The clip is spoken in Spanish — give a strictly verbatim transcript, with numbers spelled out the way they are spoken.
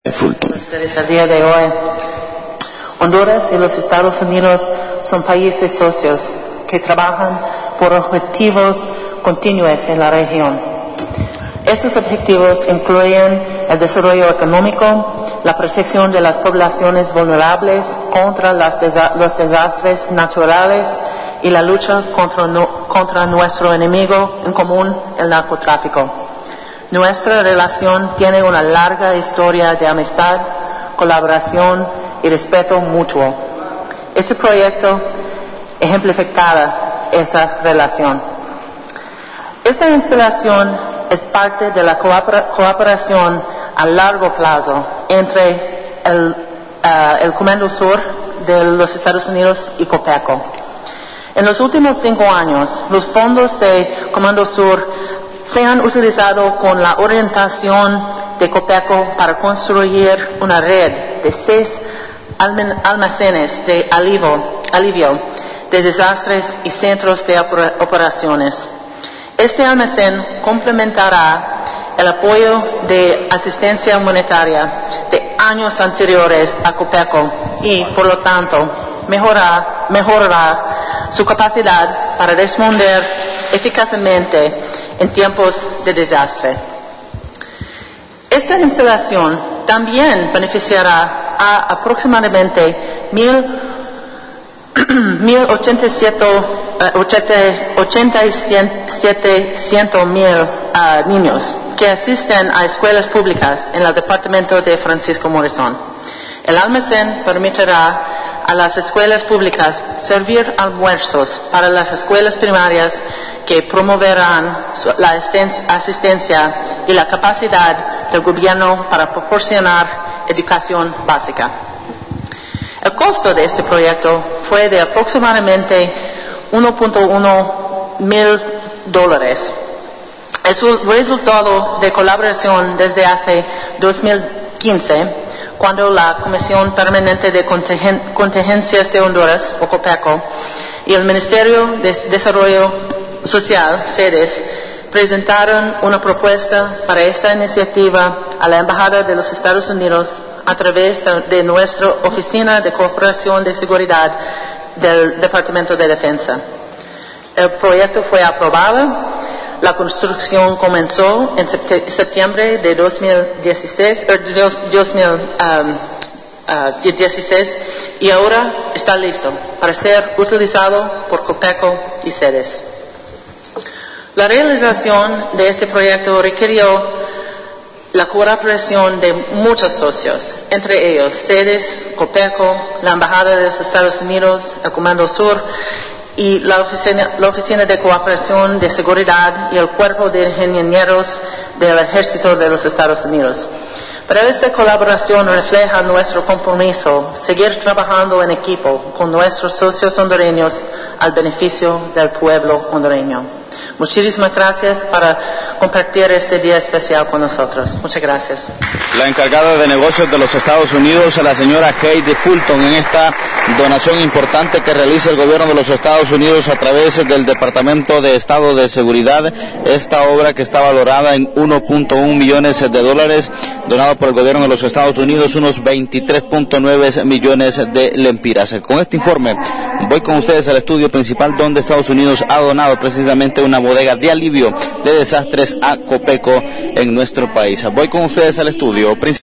Fulton. Ustedes al día de hoy. Honduras y los Estados Unidos son países socios que trabajan por objetivos continuos en la región. Estos objetivos incluyen el desarrollo económico, la protección de las poblaciones vulnerables contra las desa- los desastres naturales y la lucha contra, no, contra nuestro enemigo en común, el narcotráfico. Nuestra relación tiene una larga historia de amistad, colaboración y respeto mutuo. Este proyecto ejemplifica esta relación. Esta instalación es parte de la cooperación a largo plazo entre el, uh, el Comando Sur de los Estados Unidos y COPECO. En los últimos cinco años, los fondos de Comando Sur se han utilizado con la orientación de COPECO para construir una red de seis almacenes de alivio, alivio de desastres y centros de operaciones. Este almacén complementará el apoyo de asistencia humanitaria de años anteriores a COPECO y, por lo tanto, mejorará, mejorará su capacidad para responder eficazmente en tiempos de desastre. Esta instalación también beneficiará a aproximadamente mil ochenta y siete mil uh, niños que asisten a escuelas públicas en el departamento de Francisco Morazán. El almacén permitirá a las escuelas públicas servir almuerzos para las escuelas primarias que promoverán la asistencia y la capacidad del gobierno para proporcionar educación básica. El costo de este proyecto fue de aproximadamente uno punto uno mil dólares. Es un resultado de colaboración desde hace dos mil quince, cuando la Comisión Permanente de Contingen- Contingencias de Honduras, o COPECO, y el Ministerio de Desarrollo Social, SEDES, presentaron una propuesta para esta iniciativa a la Embajada de los Estados Unidos a través de, de nuestra Oficina de Cooperación de Seguridad del Departamento de Defensa. El proyecto fue aprobado. La construcción comenzó en septiembre de dos mil dieciséis, y ahora está listo para ser utilizado por COPECO y SEDES. La realización de este proyecto requirió la colaboración de muchos socios, entre ellos SEDES, COPECO, la Embajada de los Estados Unidos, el Comando Sur y la oficina, la Oficina de Cooperación de Seguridad y el Cuerpo de Ingenieros del Ejército de los Estados Unidos. Pero esta colaboración refleja nuestro compromiso, seguir trabajando en equipo con nuestros socios hondureños al beneficio del pueblo hondureño. Muchísimas gracias por compartir este día especial con nosotros. Muchas gracias. La encargada de negocios de los Estados Unidos, la señora Heidi Fulton, en esta donación importante que realiza el gobierno de los Estados Unidos a través del Departamento de Estado de Seguridad, esta obra que está valorada en uno punto uno millones de dólares, donado por el gobierno de los Estados Unidos, unos veintitrés punto nueve millones de lempiras. Con este informe voy con ustedes al estudio principal, donde Estados Unidos ha donado precisamente una bodega de alivio de desastres a COPECO en nuestro país. Voy con ustedes al estudio principal.